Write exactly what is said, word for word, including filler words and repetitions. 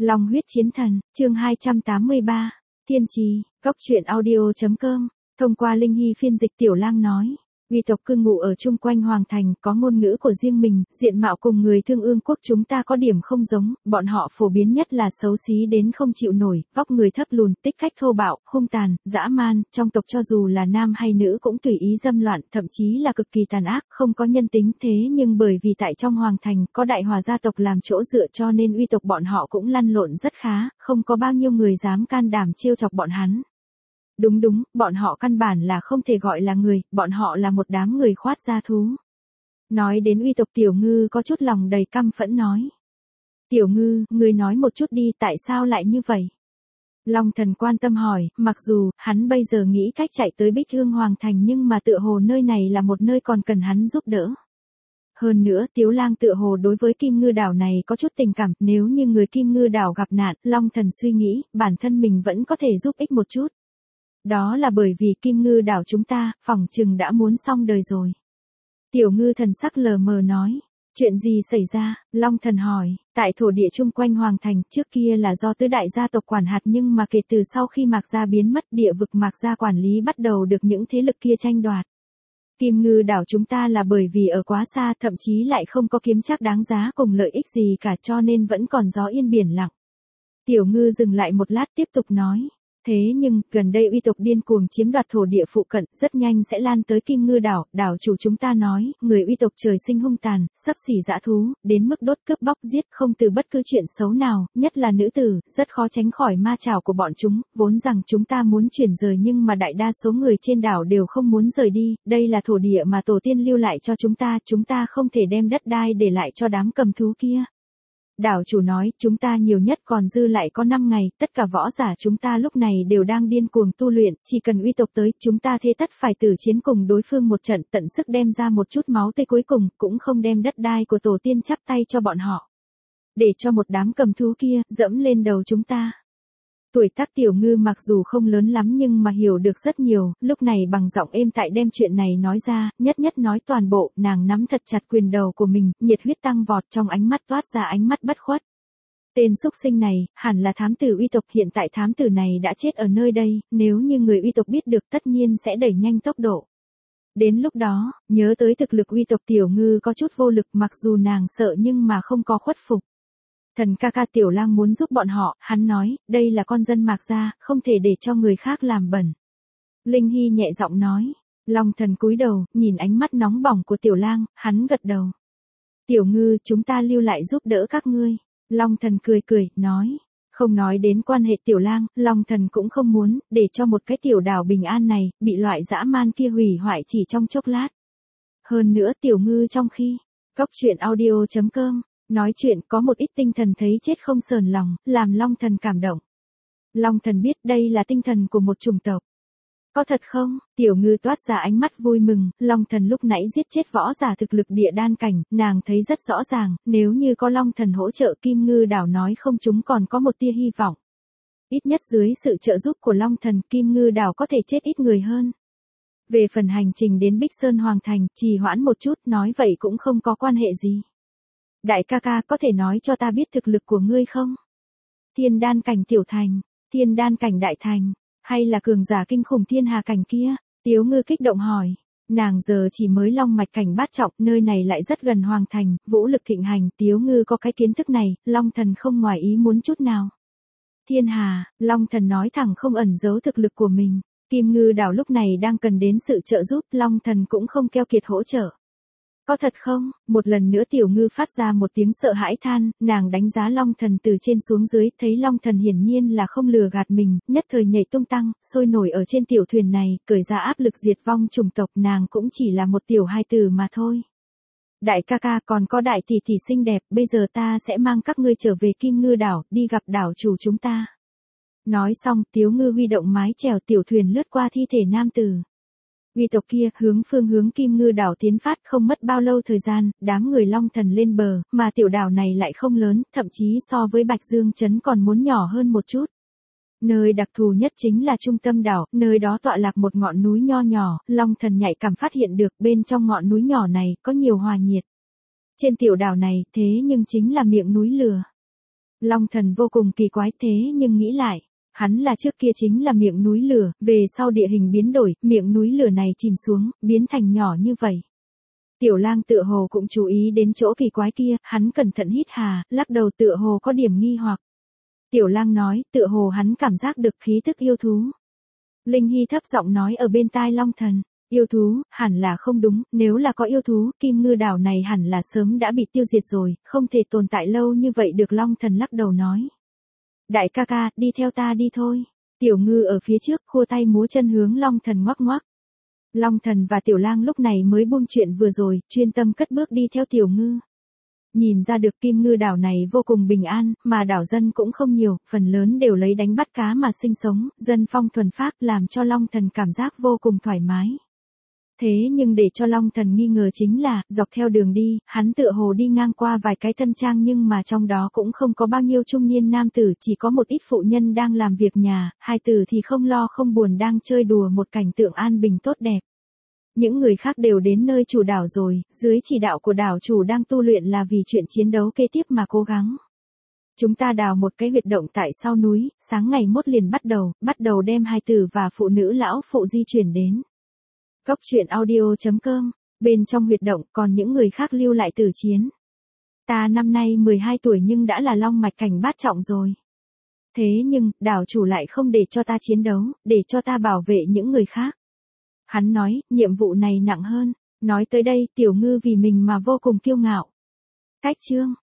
Long huyết chiến thần, chương hai trăm tám mươi ba, Thiên trì, góc truyện audio chấm com, thông qua Linh Hy phiên dịch Tiểu Lang nói. Uy tộc cư ngụ ở chung quanh Hoàng Thành, có ngôn ngữ của riêng mình, diện mạo cùng người Thương Ương quốc chúng ta có điểm không giống, bọn họ phổ biến nhất là xấu xí đến không chịu nổi, vóc người thấp lùn, tích cách thô bạo, hung tàn, dã man, trong tộc cho dù là nam hay nữ cũng tùy ý dâm loạn, thậm chí là cực kỳ tàn ác, không có nhân tính. Thế nhưng bởi vì tại trong Hoàng Thành có Đại Hòa gia tộc làm chỗ dựa cho nên uy tộc bọn họ cũng lăn lộn rất khá, không có bao nhiêu người dám can đảm trêu chọc bọn hắn. Đúng đúng, bọn họ căn bản là không thể gọi là người, bọn họ là một đám người khoát gia thú. Nói đến uy tộc Tiểu Ngư có chút lòng đầy căm phẫn nói. Tiểu Ngư, người nói một chút đi, tại sao lại như vậy? Long Thần quan tâm hỏi, mặc dù, hắn bây giờ nghĩ cách chạy tới Bích Hương Hoàng Thành nhưng mà tựa hồ nơi này là một nơi còn cần hắn giúp đỡ. Hơn nữa, Tiếu Lang tựa hồ đối với Kim Ngư đảo này có chút tình cảm, nếu như người Kim Ngư đảo gặp nạn, Long Thần suy nghĩ, bản thân mình vẫn có thể giúp ích một chút. Đó là bởi vì Kim Ngư đảo chúng ta, phỏng chừng đã muốn xong đời rồi. Tiểu Ngư thần sắc lờ mờ nói. Chuyện gì xảy ra? Long Thần hỏi. Tại thổ địa chung quanh Hoàng Thành, trước kia là do tứ đại gia tộc quản hạt nhưng mà kể từ sau khi Mạc Gia biến mất, địa vực Mạc Gia quản lý bắt đầu được những thế lực kia tranh đoạt. Kim Ngư đảo chúng ta là bởi vì ở quá xa, thậm chí lại không có kiếm trác đáng giá cùng lợi ích gì cả cho nên vẫn còn gió yên biển lặng. Tiểu Ngư dừng lại một lát tiếp tục nói. Thế nhưng, gần đây uy tộc điên cuồng chiếm đoạt thổ địa phụ cận, rất nhanh sẽ lan tới Kim Ngư đảo, đảo chủ chúng ta nói, người uy tộc trời sinh hung tàn, xấp xỉ dã thú, đến mức đốt cướp bóc giết không từ bất cứ chuyện xấu nào, nhất là nữ tử, rất khó tránh khỏi ma chảo của bọn chúng, vốn rằng chúng ta muốn chuyển rời nhưng mà đại đa số người trên đảo đều không muốn rời đi, đây là thổ địa mà tổ tiên lưu lại cho chúng ta, chúng ta không thể đem đất đai để lại cho đám cầm thú kia. Đảo chủ nói, chúng ta nhiều nhất còn dư lại có năm ngày, tất cả võ giả chúng ta lúc này đều đang điên cuồng tu luyện, chỉ cần uy tộc tới, chúng ta thế tất phải tử chiến cùng đối phương một trận, tận sức đem ra một chút máu tươi cuối cùng, cũng không đem đất đai của tổ tiên chắp tay cho bọn họ. Để cho một đám cầm thú kia, dẫm lên đầu chúng ta. Tuổi tác Tiểu Ngư mặc dù không lớn lắm nhưng mà hiểu được rất nhiều, lúc này bằng giọng êm tại đem chuyện này nói ra, nhất nhất nói toàn bộ, nàng nắm thật chặt quyền đầu của mình, nhiệt huyết tăng vọt trong ánh mắt toát ra ánh mắt bất khuất. Tên xúc sinh này, hẳn là thám tử uy tộc, hiện tại thám tử này đã chết ở nơi đây, nếu như người uy tộc biết được tất nhiên sẽ đẩy nhanh tốc độ. Đến lúc đó, nhớ tới thực lực uy tộc Tiểu Ngư có chút vô lực mặc dù nàng sợ nhưng mà không có khuất phục. Thần ca ca Tiểu Lang muốn giúp bọn họ, hắn nói, đây là con dân Mạc Gia, không thể để cho người khác làm bẩn. Linh Hy nhẹ giọng nói, Long Thần cúi đầu, nhìn ánh mắt nóng bỏng của Tiểu Lang, hắn gật đầu. Tiểu Ngư, chúng ta lưu lại giúp đỡ các ngươi. Long Thần cười cười, nói, không nói đến quan hệ Tiểu Lang, Long Thần cũng không muốn, để cho một cái tiểu đảo bình an này, bị loại dã man kia hủy hoại chỉ trong chốc lát. Hơn nữa Tiểu Ngư trong khi, góc truyện audio chấm com. Nói chuyện có một ít tinh thần thấy chết không sờn lòng, làm Long Thần cảm động. Long Thần biết đây là tinh thần của một chủng tộc. Có thật không? Tiểu Ngư toát ra ánh mắt vui mừng, Long Thần lúc nãy giết chết võ giả thực lực địa đan cảnh, nàng thấy rất rõ ràng, nếu như có Long Thần hỗ trợ Kim Ngư đảo nói không chúng còn có một tia hy vọng. Ít nhất dưới sự trợ giúp của Long Thần, Kim Ngư đảo có thể chết ít người hơn. Về phần hành trình đến Bích Sơn Hoàng Thành, trì hoãn một chút, nói vậy cũng không có quan hệ gì. Đại ca ca có thể nói cho ta biết thực lực của ngươi không? Thiên đan cảnh tiểu thành, thiên đan cảnh đại thành, hay là cường giả kinh khủng thiên hà cảnh kia? Tiếu Ngư kích động hỏi. Nàng giờ chỉ mới long mạch cảnh bát trọng, nơi này lại rất gần Hoàng Thành, vũ lực thịnh hành, Tiếu Ngư có cái kiến thức này, Long Thần không ngoài ý muốn chút nào. Thiên hà, Long Thần nói thẳng không ẩn giấu thực lực của mình. Kim Ngư đảo lúc này đang cần đến sự trợ giúp, Long Thần cũng không keo kiệt hỗ trợ. Có thật không? Một lần nữa Tiểu Ngư phát ra một tiếng sợ hãi than, nàng đánh giá Long Thần từ trên xuống dưới, thấy Long Thần hiển nhiên là không lừa gạt mình, nhất thời nhảy tung tăng, sôi nổi ở trên tiểu thuyền này, cởi ra áp lực diệt vong chủng tộc, nàng cũng chỉ là một tiểu hài tử mà thôi. Đại ca ca còn có đại tỷ tỷ xinh đẹp, bây giờ ta sẽ mang các ngươi trở về Kim Ngư đảo, đi gặp đảo chủ chúng ta. Nói xong, Tiếu Ngư huy động mái chèo tiểu thuyền lướt qua thi thể nam tử. Uy tộc kia hướng phương hướng Kim Ngư đảo tiến phát, không mất bao lâu thời gian, đám người Long Thần lên bờ, mà tiểu đảo này lại không lớn, thậm chí so với Bạch Dương Trấn còn muốn nhỏ hơn một chút. Nơi đặc thù nhất chính là trung tâm đảo, nơi đó tọa lạc một ngọn núi nho nhỏ, Long Thần nhạy cảm phát hiện được bên trong ngọn núi nhỏ này có nhiều hòa nhiệt. Trên tiểu đảo này, thế nhưng chính là miệng núi lửa. Long Thần vô cùng kỳ quái thế nhưng nghĩ lại, hắn là trước kia chính là miệng núi lửa, về sau địa hình biến đổi, miệng núi lửa này chìm xuống, biến thành nhỏ như vậy. Tiểu Lang tựa hồ cũng chú ý đến chỗ kỳ quái kia, hắn cẩn thận hít hà, lắc đầu tựa hồ có điểm nghi hoặc. Tiểu Lang nói, tựa hồ hắn cảm giác được khí tức yêu thú. Linh Hy thấp giọng nói ở bên tai Long Thần, yêu thú, hẳn là không đúng, nếu là có yêu thú, Kim Ngư đảo này hẳn là sớm đã bị tiêu diệt rồi, không thể tồn tại lâu như vậy được. Long Thần lắc đầu nói. Đại ca ca, đi theo ta đi thôi. Tiểu Ngư ở phía trước, khua tay múa chân hướng Long Thần ngoắc ngoắc. Long Thần và Tiểu Lang lúc này mới buông chuyện vừa rồi, chuyên tâm cất bước đi theo Tiểu Ngư. Nhìn ra được Kim Ngư đảo này vô cùng bình an, mà đảo dân cũng không nhiều, phần lớn đều lấy đánh bắt cá mà sinh sống, dân phong thuần phác làm cho Long Thần cảm giác vô cùng thoải mái. Thế nhưng để cho Long Thần nghi ngờ chính là, dọc theo đường đi, hắn tựa hồ đi ngang qua vài cái tân trang nhưng mà trong đó cũng không có bao nhiêu trung niên nam tử, chỉ có một ít phụ nhân đang làm việc nhà, hai tử thì không lo không buồn đang chơi đùa một cảnh tượng an bình tốt đẹp. Những người khác đều đến nơi chủ đảo rồi, dưới chỉ đạo của đảo chủ đang tu luyện là vì chuyện chiến đấu kế tiếp mà cố gắng. Chúng ta đào một cái huyệt động tại sau núi, sáng ngày mốt liền bắt đầu, bắt đầu đem hài tử và phụ nữ lão phụ di chuyển đến. Góc truyện audio chấm com, bên trong huyệt động còn những người khác lưu lại tử chiến. Ta năm nay mười hai tuổi nhưng đã là long mạch cảnh bát trọng rồi. Thế nhưng, đảo chủ lại không để cho ta chiến đấu, để cho ta bảo vệ những người khác. Hắn nói, nhiệm vụ này nặng hơn. Nói tới đây, Tiểu Ngư vì mình mà vô cùng kiêu ngạo. Cách chương.